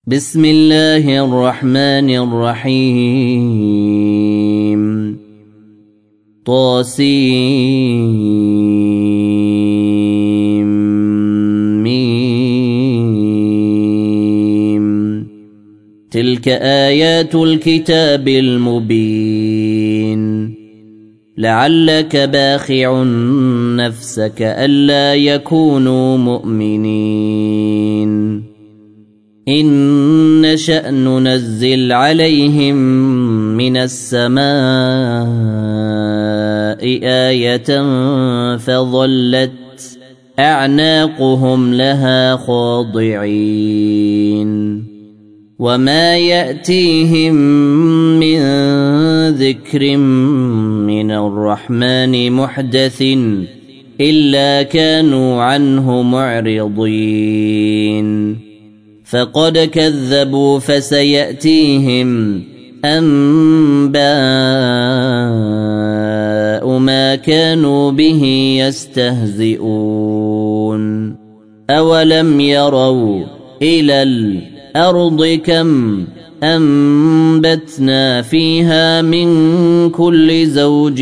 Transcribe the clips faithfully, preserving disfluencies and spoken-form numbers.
بسم الله الرحمن الرحيم طاسيم ميم تلك آيات الكتاب المبين لعلك باخع نفسك ألا يكونوا مؤمنين إن نشأ ننزل عليهم من السماء آية فظلت أعناقهم لها خاضعين وما يأتيهم من ذكر من الرحمن محدث إلا كانوا عنه معرضين فقد كذبوا فسيأتيهم أنباء ما كانوا به يستهزئون أولم يروا إلى الأرض كم أنبتنا فيها من كل زوج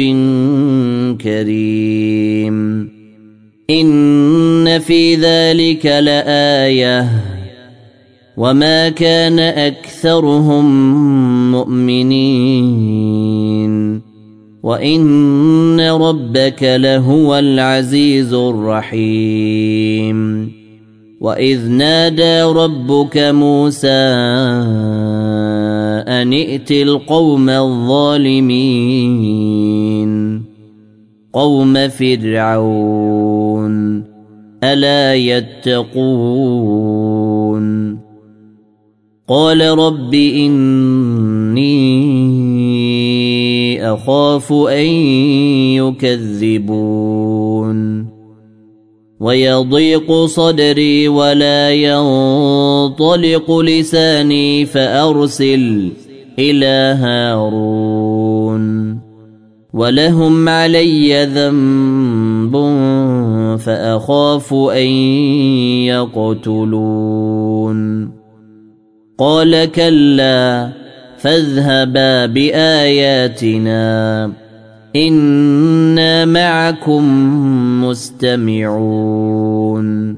كريم إن في ذلك لآية وما كان أكثرهم مؤمنين وإن ربك لهو العزيز الرحيم وإذ نادى ربك موسى أن ائت القوم الظالمين قوم فرعون ألا يتقون قال رب إني أخاف أن يكذبون ويضيق صدري ولا ينطلق لساني فأرسل إلى هارون ولهم علي ذنب فأخاف أن يقتلون قال كلا فاذهبا بآياتنا إنا معكم مستمعون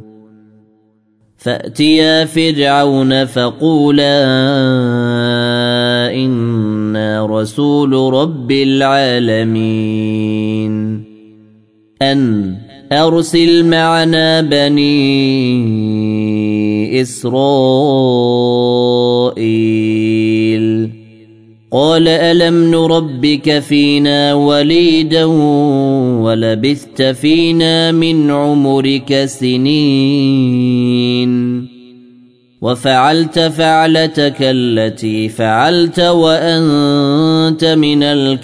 فأتيا فرعون فقولا إنا رسول رب العالمين أن أرسل معنا بني إسرائيل قال ألم نربك فينا وليدا ولبثت فينا من عمرك سنين وفعلت فعلتك التي فعلت وأنت من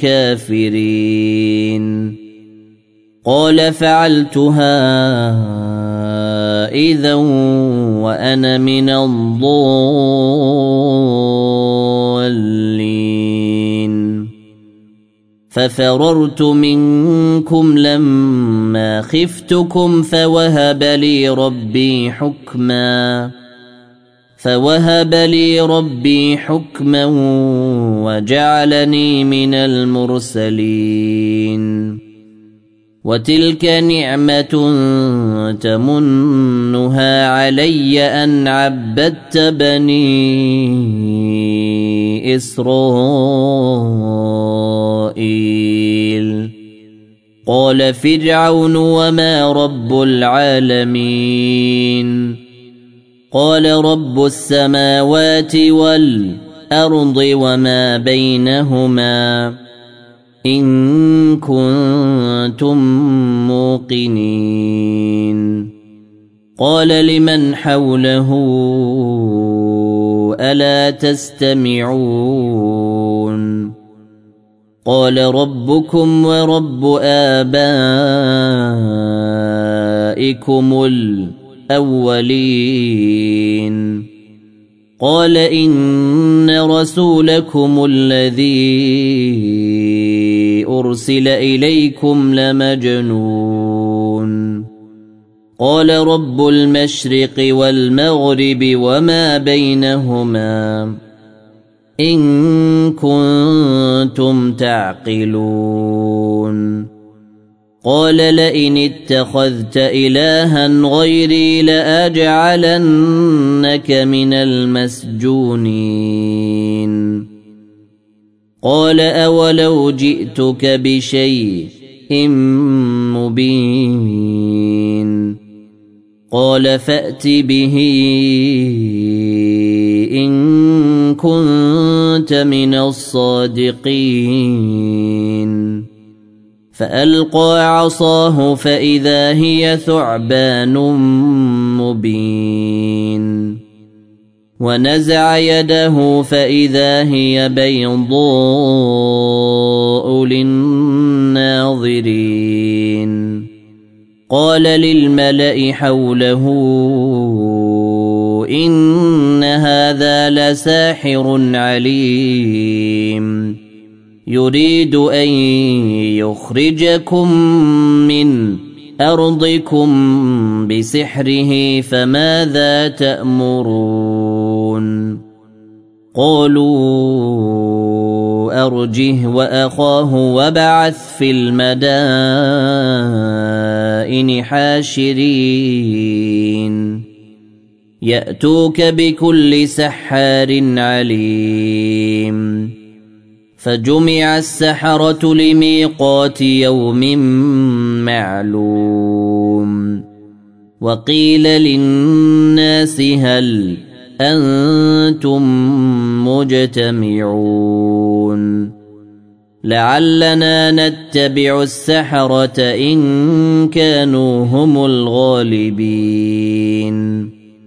الكافرين قال فعلتها إذا وأنا من الضالين ففررت منكم لما خفتكم فوهب لي ربي حكما فوهب لي ربي حكما وجعلني من المرسلين وتلك نعمة تمنها علي أن عبدت بني إسرائيل قال فرعون وما رب العالمين قال رب السماوات والأرض وما بينهما إن كنتم موقنين قال لمن حوله ألا تستمعون قال ربكم ورب آبائكم الأولين قال إن رسولكم الذي أرسل إليكم لمجنون قال رب المشرق والمغرب وما بينهما إن كنتم تعقلون قال لئن اتخذت إلها غيري لأجعلنك من المسجونين قال أولو جئتك بشيء مبين قال فأت به إن كنت من الصادقين فألقى عصاه فإذا هي ثعبان مبين ونزع يده فإذا هي بيضاء للناظرين قال للملأ حوله إن هذا لساحر عليم يريد أن يخرجكم من أرضكم بسحره فماذا تأمرون قالوا أرجه وأخاه وابعث في المدائن حاشرين يأتوك بكل سحار عليم فجمع السحرة لميقات يوم معلوم وقيل للناس هل أنتم مجتمعون لعلنا نتبع السحرة إن كانوا هم الغالبين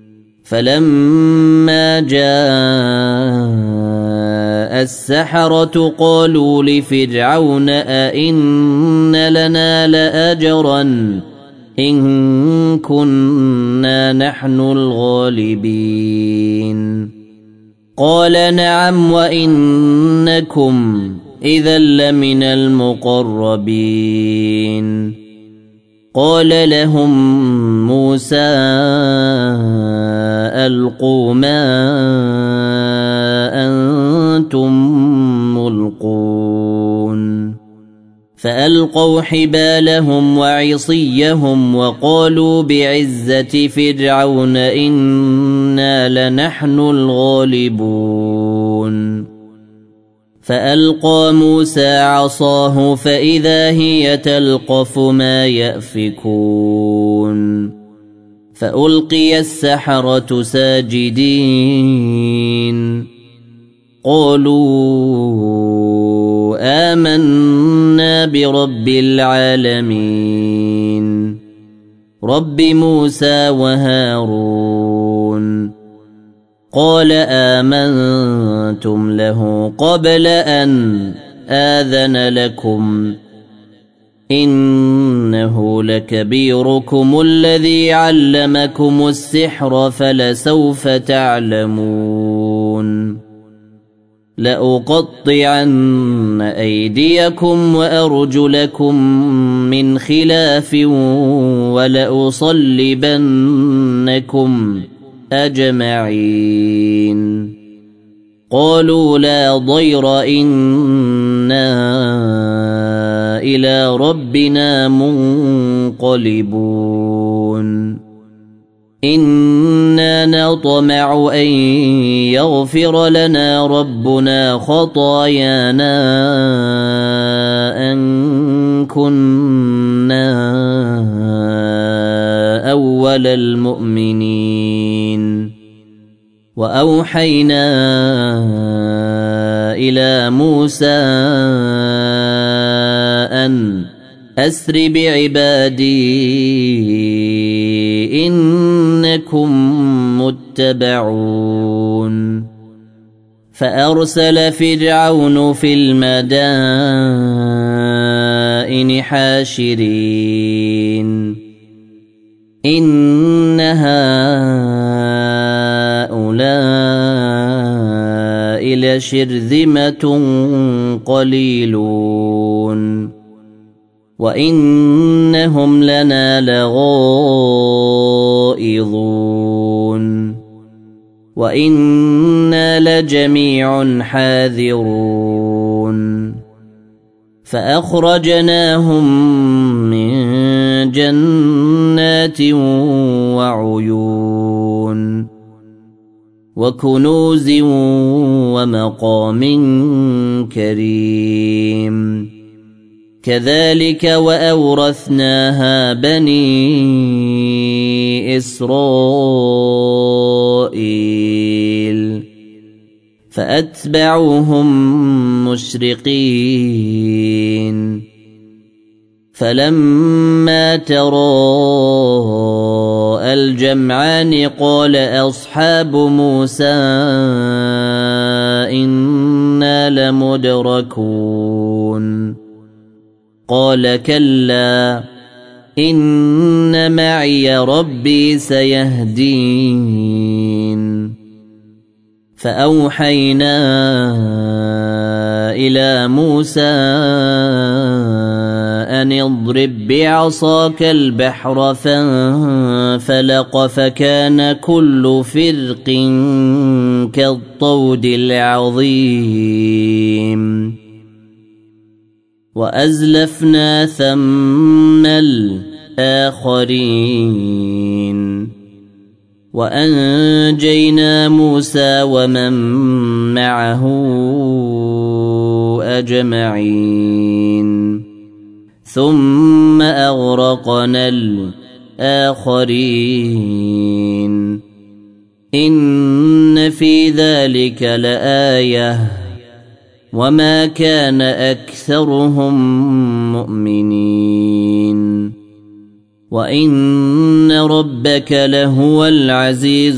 فلما جاء السحرة قالوا لفرعون أئن لنا لأجرا إن كنا نحن الغالبين قال نعم وإنكم إذا لمن المقربين قال لهم موسى ألقوا ما أنتم ملقون فألقوا حبالهم وعصيهم وقالوا بعزة فرعون إنا لنحن الغالبون فألقى موسى عصاه فإذا هي تلقف ما يأفكون فألقي السحرة ساجدين قالوا آمنا برب العالمين رب موسى وهارون قال آمنتم له قبل أن آذن لكم إنه لكبيركم الذي علمكم السحر فلسوف تعلمون لأقطعن أيديكم وأرجلكم من خلاف ولأصلبنكم أجمعين قالوا لا ضير إنا إلى ربنا منقلبون إنا نطمع أن يغفر لنا ربنا خطايانا أن كنا أول المؤمنين وأوحينا إلى موسى أن أسر بعبادي إنكم متبعون فأرسل فرعون في المدائن حاشرين إن هؤلاء لشرذمة قليلون وإنهم لنا لغائظون وإنا لجميع حاذرون فأخرجناهم من جنات وعيون وكنوز ومقام كريم كذلك وأورثناها بني إسرائيل فأتبعوهم مشرقين فلما تراءى الجمعان قال أصحاب موسى إنا لمدركون قال كلا إن معي ربي سيهدين فأوحينا إلى موسى أن اضرب بعصاك البحر فانفلق فكان كل فرق كالطود العظيم وأزلفنا ثم الآخرين وأنجينا موسى ومن معه أجمعين ثم أغرقنا الآخرين إن في ذلك لآية وما كان أكثرهم مؤمنين وإن ربك لهو العزيز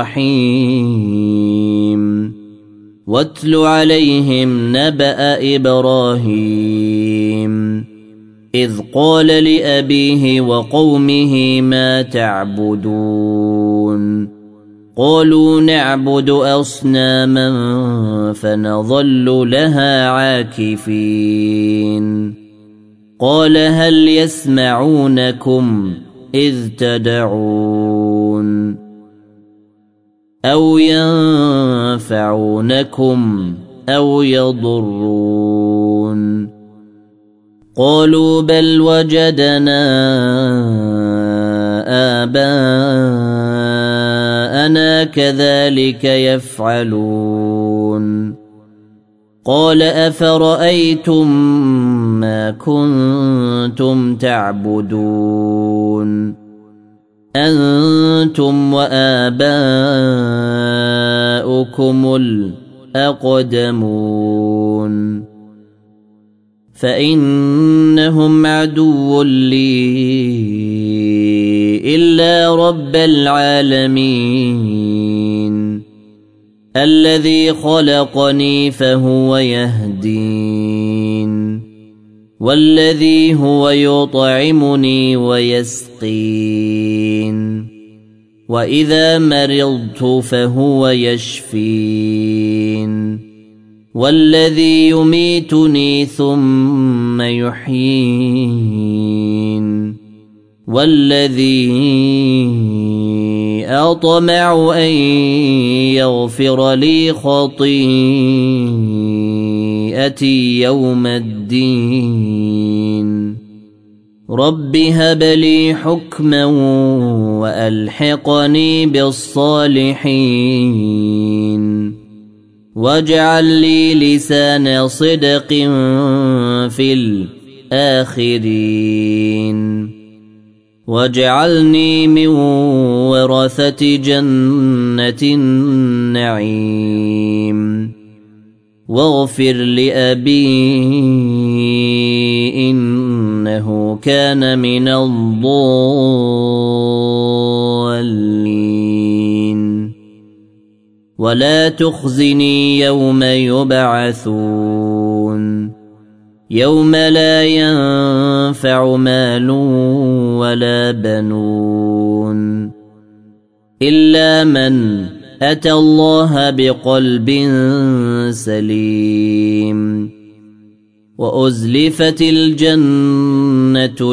الرحيم واتل عليهم نبأ إبراهيم إذ قال لأبيه وقومه ما تعبدون قالوا نعبد أصناما فنظل لها عاكفين قال هل يسمعونكم إذ تدعون أو ينفعونكم أو يضرون قالوا بل وجدنا آباءنا كذلك يفعلون قال أفرأيتم ما كنتم تعبدون أنتم وآباؤكم الأقدمون فإنهم عدو لي إلا رب العالمين الذي خلقني فهو يهدين والذي هو يطعمني ويسقين وإذا مرضت فهو يشفين والذي يميتني ثم يحيين والذي أطمع أن يغفر لي خطيئتي يوم الدين رب هب لي حكما وألحقني بالصالحين واجعل لي لسان صدق في الآخرين واجعلني من ورثة جنة النعيم واغفر لأبي إنه كان من الضالين ولا تخزني يوم يبعثون يوم لا ينفع مال ولا بنون إلا من أتى الله بقلب سليم وأزلفت الجنة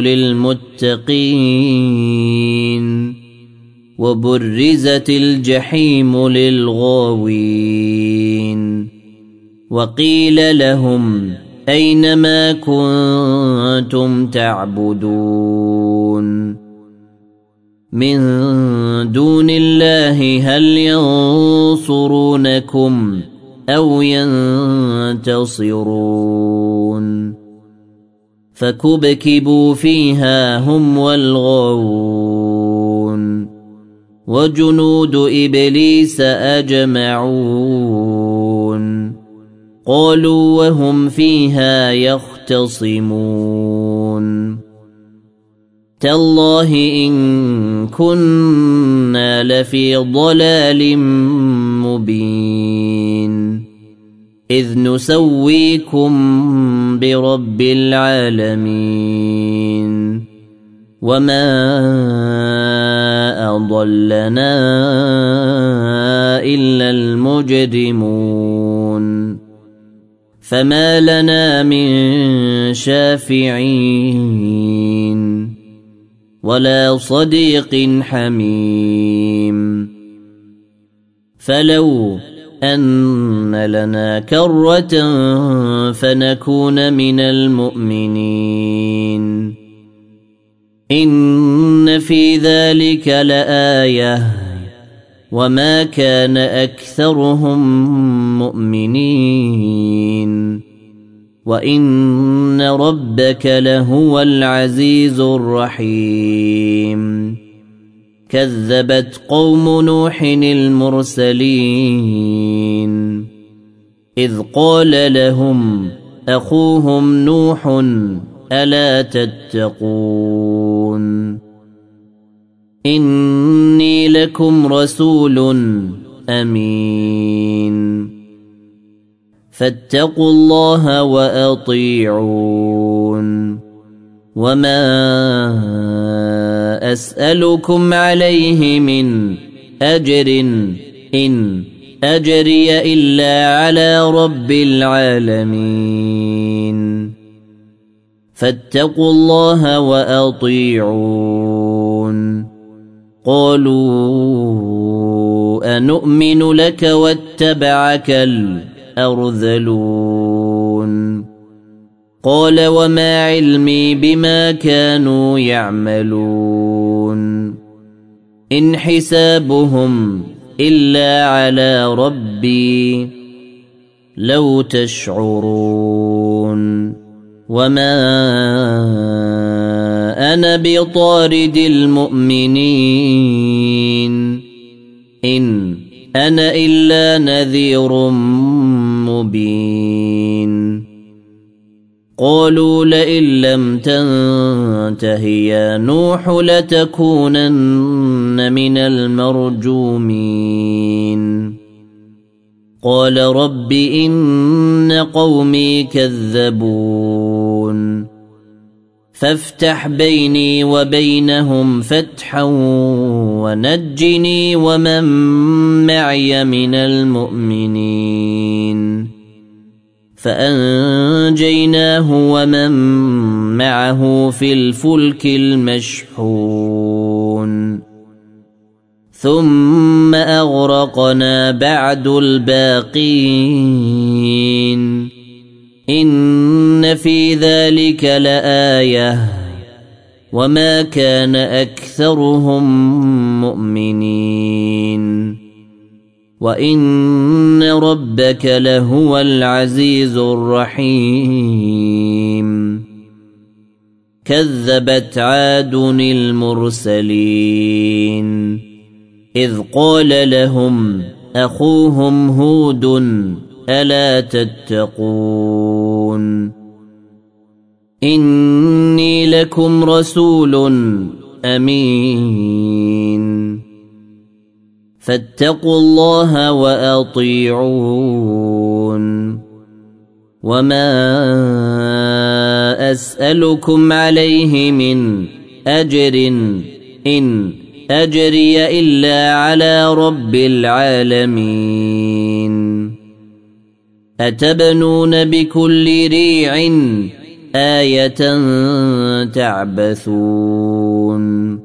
للمتقين وبرزت الجحيم للغاوين وقيل لهم أين ما كنتم تعبدون من دون الله هل ينصرونكم أو ينتصرون فكبكبوا فيها هم والغاوون وجنود إبليس أجمعون قالوا وهم فيها يختصمون تالله إن كنا لفي ضلال مبين إذ نسويكم برب العالمين وما أضلنا إلا المجرمون فما لنا من شافعين ولا صديق حميم فلو أن لنا كرة فنكون من المؤمنين إن في ذلك لآية وما كان أكثرهم مؤمنين وإن ربك لهو العزيز الرحيم كذبت قوم نوح المرسلين إذ قال لهم أخوهم نوح ألا تتقون إني لكم رسول أمين فاتقوا الله وأطيعون وما أسألكم عليه من أجر إن أجري إلا على رب العالمين فاتقوا الله وأطيعون قالوا أنؤمن لك واتبعك الأرذلون قال وما علمي بما كانوا يعملون إن حسابهم إلا على ربي لو تشعرون وما أنا بطارد المؤمنين إن أنا إلا نذير مبين قالوا لئن لم تنته يا نوح لتكونن من المرجومين قال رب إن قومي كذبون فافتح بيني وبينهم فتحا ونجني ومن معي من المؤمنين فأنجيناه ومن معه في الفلك المشحون ثم أغرقنا بعد الباقين إن في ذلك لآية وما كان أكثرهم مؤمنين وإن ربك لهو العزيز الرحيم كذبت عاد المرسلين إذ قال لهم أخوهم هود ألا تتقون إني لكم رسول أمين فاتقوا الله وأطيعون وما أسألكم عليه من أجر إن أجري إلا على رب العالمين أتبنون بكل ريع آية تعبثون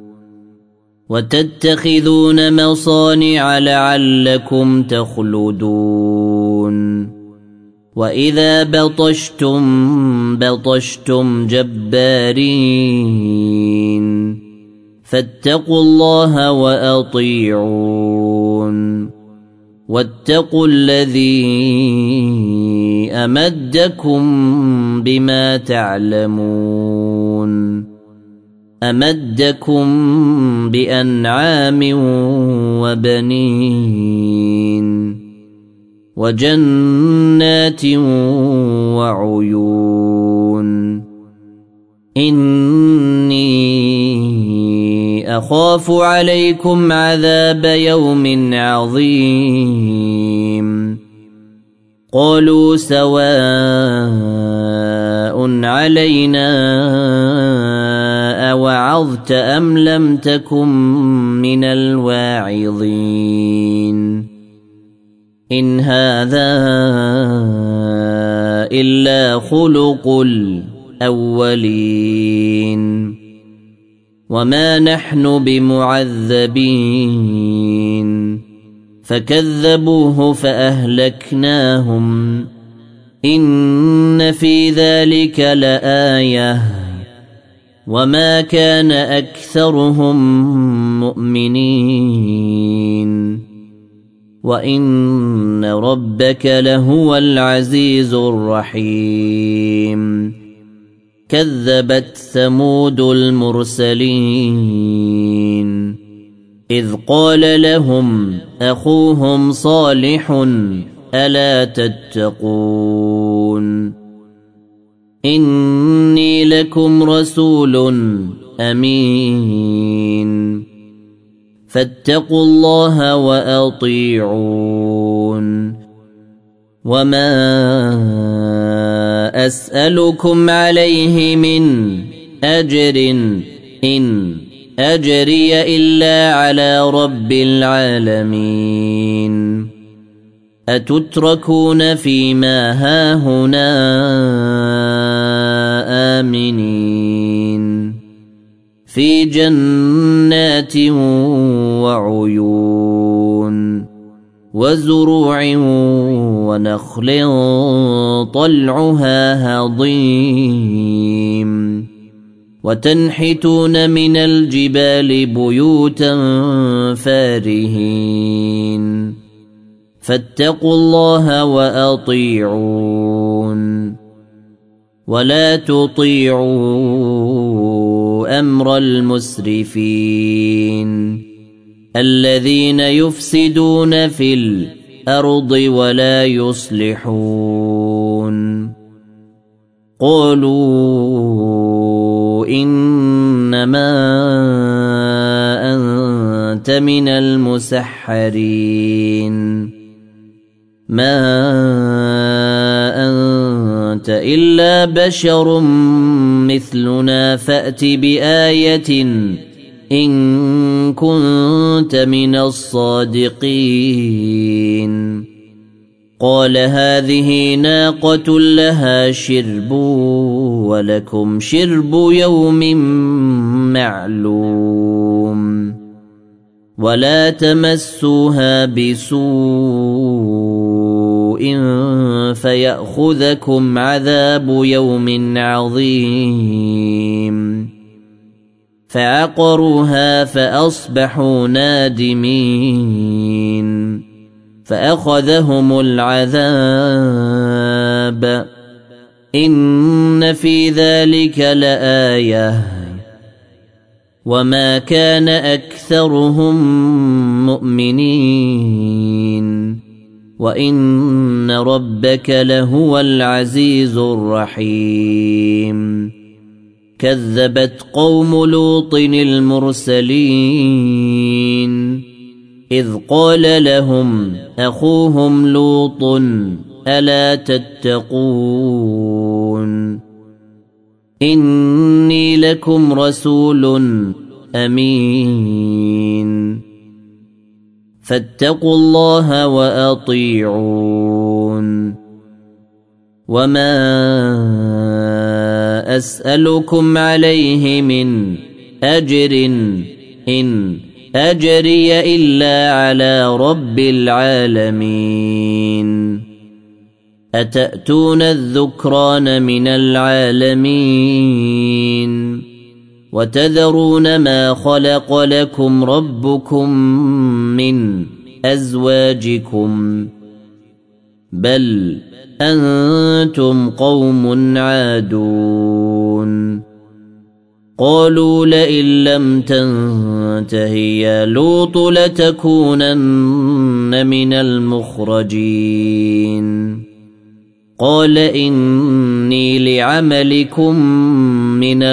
وتتخذون مصانع لعلكم تخلدون وإذا بطشتم بطشتم جبارين فاتقوا الله وأطيعون واتقوا الذي أمدكم بما تعلمون أمدكم بأنعام وبنين وجنات وعيون إني أخاف عليكم عذاب يوم عظيم قالوا سواء علينا أوعظت أم لم تكن من الواعظين إن هذا إلا خلق الأولين وما نحن بمعذبين فكذبوه فأهلكناهم إن في ذلك لآية وما كان أكثرهم مؤمنين وإن ربك لهو العزيز الرحيم كذبت ثمود المرسلين إذ قال لهم أخوهم صالح ألا تتقون إني لكم رسول أمين فاتقوا الله وأطيعون وما أسألكم عليه من أجر إن أجري إلا على رب العالمين أتتركون فيما هاهنا آمنين في جنات وعيون وزروع ونخل طلعها هضيم وتنحتون من الجبال بيوتا فارهين فاتقوا الله وأطيعون ولا تطيعوا أمر المسرفين الذين يفسدون في الأرض ولا يصلحون قالوا إنما أنت من المسحرين ما أنت إلا بشر مثلنا فأت بآية إن كنت من الصادقين قال هذه ناقة لها شرب ولكم شرب يوم معلوم ولا تمسوها بسوء فيأخذكم عذاب يوم عظيم فعقروها فأصبحوا نادمين فأخذهم العذاب إن في ذلك لآية وما كان أكثرهم مؤمنين وإن ربك لهو العزيز الرحيم كذبت قوم لوط المرسلين إذ قال لهم أخوهم لوط ألا تتقون إني لكم رسول أمين فاتقوا الله وأطيعون وما أسألكم عليه من أجر إن أجري إلا على رب العالمين أتأتون الذكران من العالمين وتذرون ما خلق لكم ربكم من أزواجكم بل أنتم قوم عادون قالوا لئن لم تنته يا لوط لتكونن من المخرجين قال إني لعملكم من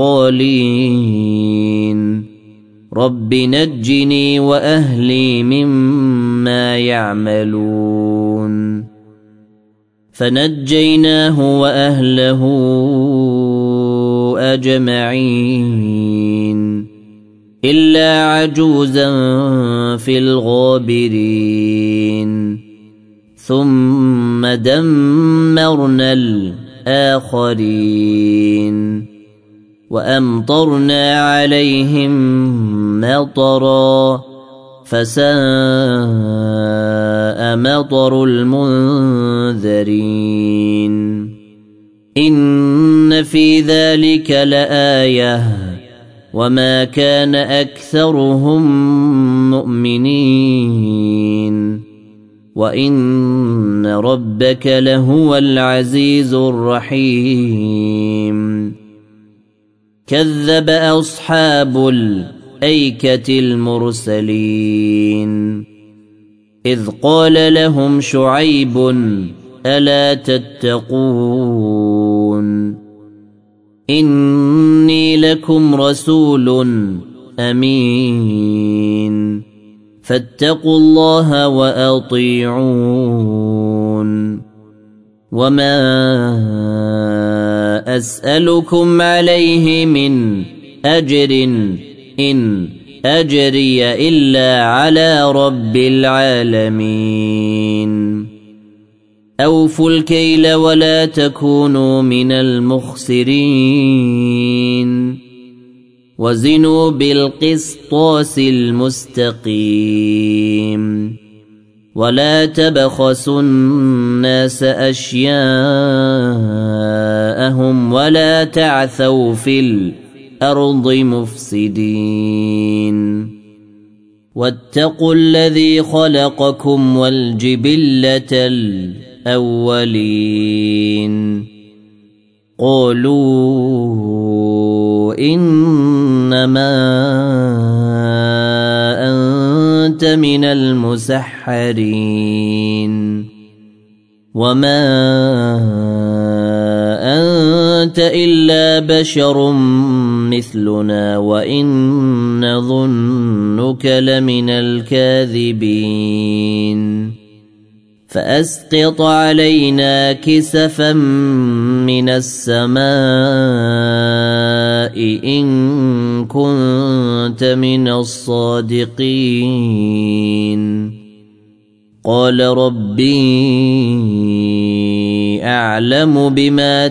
القالين رب نجني وأهلي مما يعملون فنجيناه وأهله أجمعين إلا عجوزا في الغابرين ثم دمرنا الآخرين وأمطرنا عليهم مطرا فساء مطر المنذرين إن في ذلك لآية وما كان أكثرهم مؤمنين وإن ربك لهو العزيز الرحيم كذب أصحاب الأيكة المرسلين إذ قال لهم شعيب ألا تتقون إني لكم رسول أمين فاتقوا الله وأطيعون وما أسألكم عليه من أجر إن أجري إلا على رب العالمين أوفوا الكيل ولا تكونوا من المخسرين وزنوا بالقسطاس المستقيم ولا تبخسوا الناس أشياءهم ولا تعثوا في الأرض مفسدين واتقوا الذي خلقكم والجبلة الأولين قالوا إنما أنت من المسحرين وما أنت إلا بشر مثلنا وإن نظنك لمن الكاذبين فأسقط علينا كسفا من السماء إن كنت من الصادقين قال ربي أعلم بما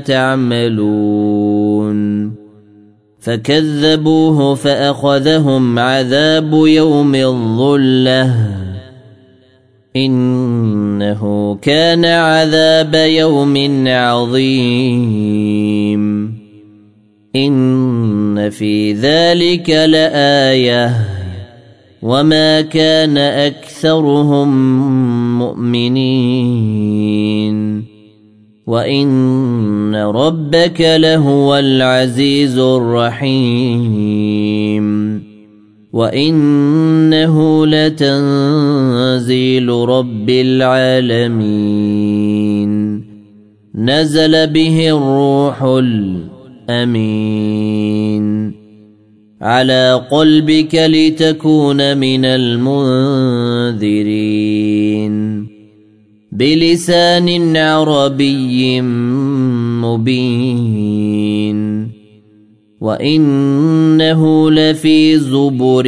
تعملون فكذبوه فأخذهم عذاب يوم الظلة إنه كان عذاب يوم عظيم إن في ذلك لآية وما كان أكثرهم مؤمنين وإن ربك لهو العزيز الرحيم وإنه لتنزيل رب العالمين نزل به الروح الأمين على قلبك لتكون من المنذرين بلسان عربي مبين وإنه لفي زبر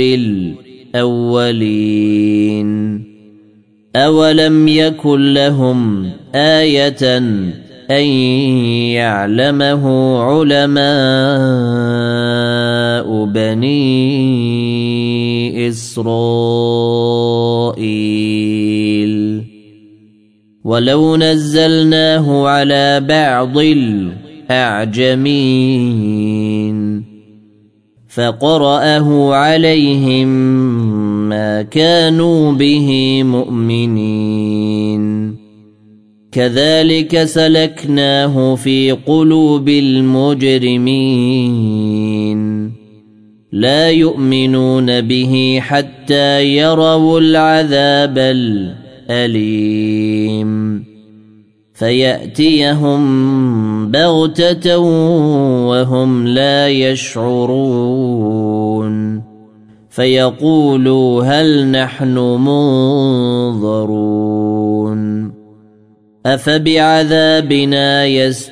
الأولين أولم يكن لهم آية أن يعلمه علماء بني إسرائيل ولو نزلناه على بعض الأعجمين فقرأه عليهم ما كانوا به مؤمنين كذلك سلكناه في قلوب المجرمين لا يؤمنون به حتى يروا العذاب الأليم فيأتيهم بغتة وهم لا يشعرون فيقولوا هل نحن منظرون أفبعذابنا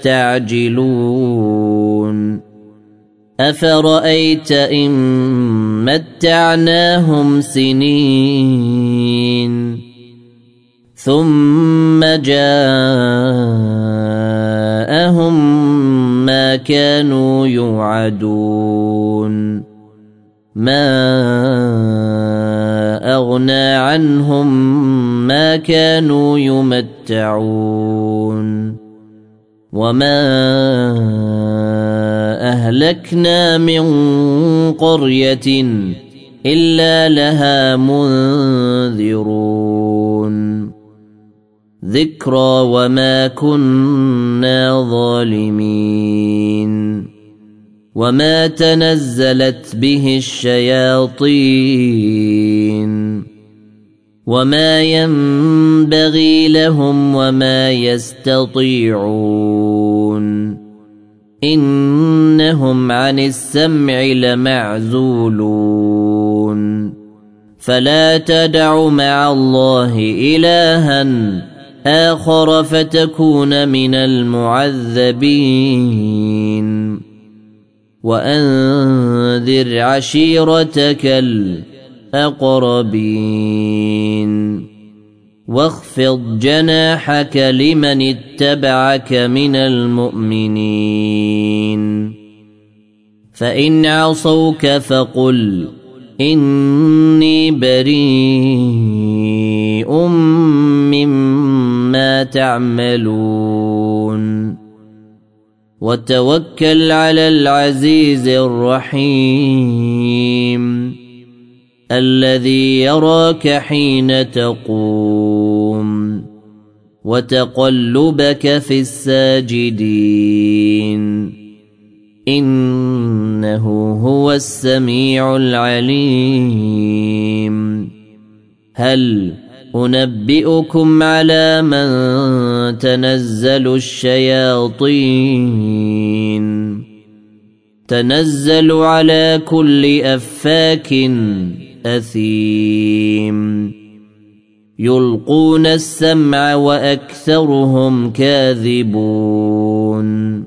يستعجلون أفرأيت إن متعناهم سنين ثم جاءهم ما كانوا يوعدون ما أغنى عنهم ما كانوا يمتعون وما أهلكنا من قرية إلا لها منذرون ذكرى وما كنا ظالمين وما تنزلت به الشياطين وما ينبغي لهم وما يستطيعون إنهم عن السمع لمعزولون فلا تدع مع الله إلها آخر فتكون من المعذبين وأنذر عشيرتك الأقربين واخفض جناحك لمن اتبعك من المؤمنين فإن عصوك فقل إني بريء مما تعملون وتوكل على العزيز الرحيم الذي يراك حين تقوم وتقلبك في الساجدين إنه هو السميع العليم هل أنبئكم على من تنزل الشياطين تنزل على كل أفاك أثيم يلقون السمع وأكثرهم كاذبون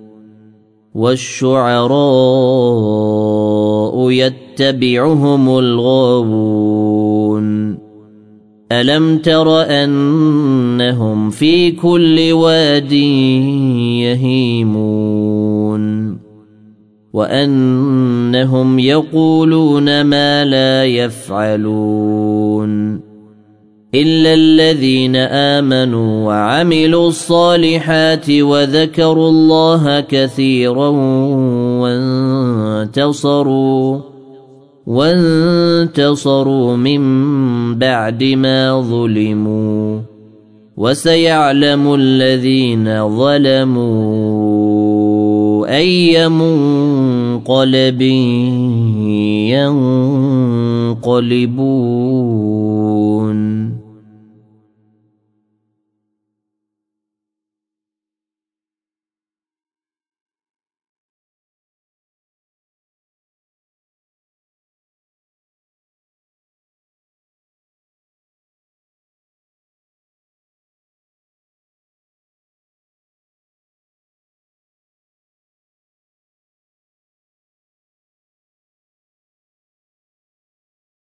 والشعراء يتبعهم الغاوون ألم تر أنهم في كل واد يهيمون وأنهم يقولون ما لا يفعلون إلا الذين آمنوا وعملوا الصالحات وذكروا الله كثيرا وانتصروا وانتصروا من بعد ما ظلموا وسيعلم الذين ظلموا أي منقلب ينقلبون